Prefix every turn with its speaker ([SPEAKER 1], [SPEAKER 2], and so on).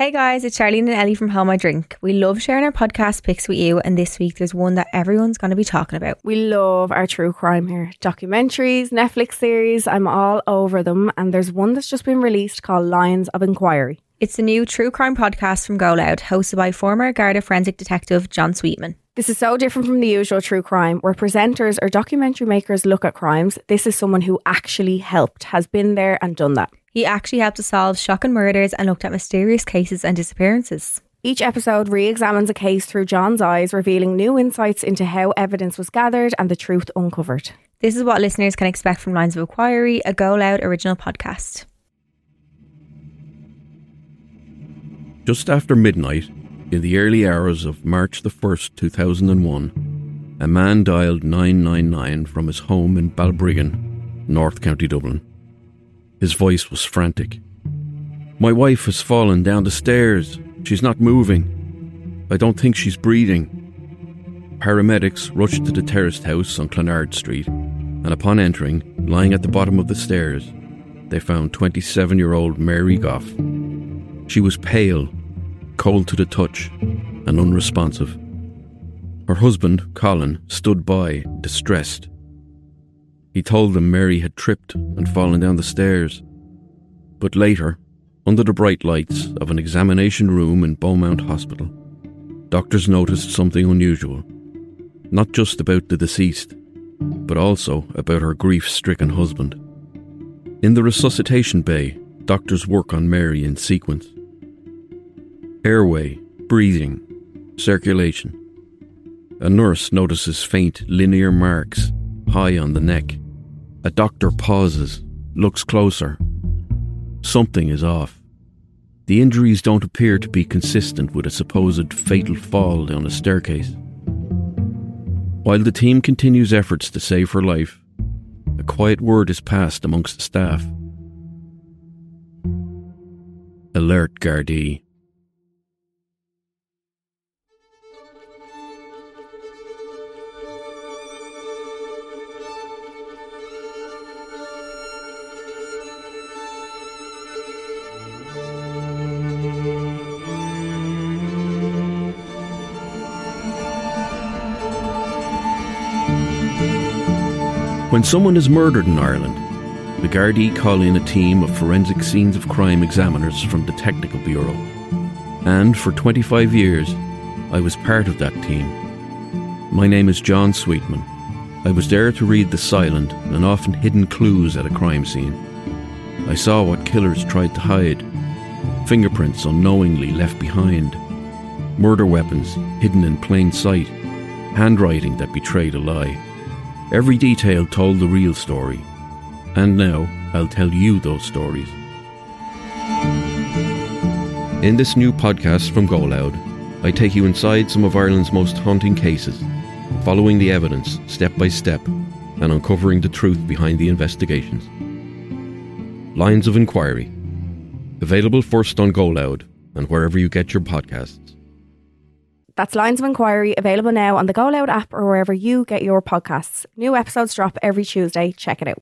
[SPEAKER 1] Hey guys, it's Charlene and Ellie from Home I Drink. We love sharing our podcast picks with you, and this week there's one that everyone's going to be talking about.
[SPEAKER 2] We love our true crime here. Documentaries, Netflix series, I'm all over them, and there's one that's just been released called Lines of Inquiry.
[SPEAKER 1] It's the new true crime podcast from Go Loud, hosted by former Garda forensic detective John Sweetman.
[SPEAKER 2] This is so different from the usual true crime, where presenters or documentary makers look at crimes. This is someone who actually helped, has been there and done that.
[SPEAKER 1] He actually helped to solve shocking murders and looked at mysterious cases and disappearances.
[SPEAKER 2] Each episode re-examines a case through John's eyes, revealing new insights into how evidence was gathered and the truth uncovered.
[SPEAKER 1] This is what listeners can expect from Lines of Inquiry, a Go Loud original podcast.
[SPEAKER 3] Just after midnight, in the early hours of March the 1st, 2001, a man dialed 999 from his home in Balbriggan, North County Dublin. His voice was frantic. "My wife has fallen down the stairs. She's not moving. I don't think she's breathing." Paramedics rushed to the terraced house on Clonard Street, and upon entering, lying at the bottom of the stairs, they found 27-year-old Mary Goff. She was pale, cold to the touch, and unresponsive. Her husband, Colin, stood by, distressed. He told them Mary had tripped and fallen down the stairs. But later, under the bright lights of an examination room in Beaumont Hospital, doctors noticed something unusual. Not just about the deceased, but also about her grief-stricken husband. In the resuscitation bay, doctors work on Mary in sequence. Airway, breathing, circulation. A nurse notices faint linear marks high on the neck. A doctor pauses, looks closer. Something is off. The injuries don't appear to be consistent with a supposed fatal fall down a staircase. While the team continues efforts to save her life, a quiet word is passed amongst the staff. Alert Gardaí. When someone is murdered in Ireland, the Gardaí call in a team of forensic scenes of crime examiners from the Technical Bureau. And for 25 years, I was part of that team. My name is John Sweetman. I was there to read the silent and often hidden clues at a crime scene. I saw what killers tried to hide, fingerprints unknowingly left behind, murder weapons hidden in plain sight, handwriting that betrayed a lie. Every detail told the real story, and now I'll tell you those stories. In this new podcast from Go Loud, I take you inside some of Ireland's most haunting cases, following the evidence step by step and uncovering the truth behind the investigations. Lines of Inquiry, available first on Go Loud and wherever you get your podcasts.
[SPEAKER 2] That's Lines of Inquiry, available now on the Go Loud app or wherever you get your podcasts. New episodes drop every Tuesday. Check it out.